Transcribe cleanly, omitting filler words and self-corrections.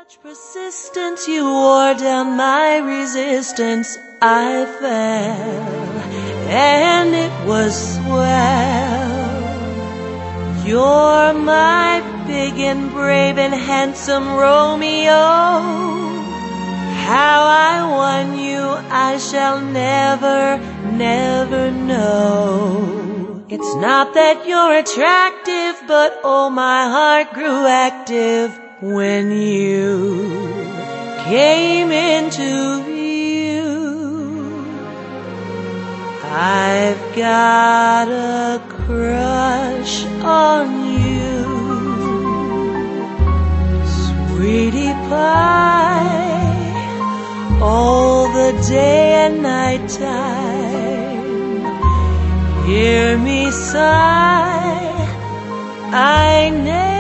Such persistence, you wore down my resistance. I fell, and it was swell. You're my big and brave and handsome Romeo. How I won you, I shall never, never know. It's not that you're attractive, but oh, my heart grew active when you came into view. I've got a crush on you, sweetie pie, all the day and night time. Hear me sigh, I never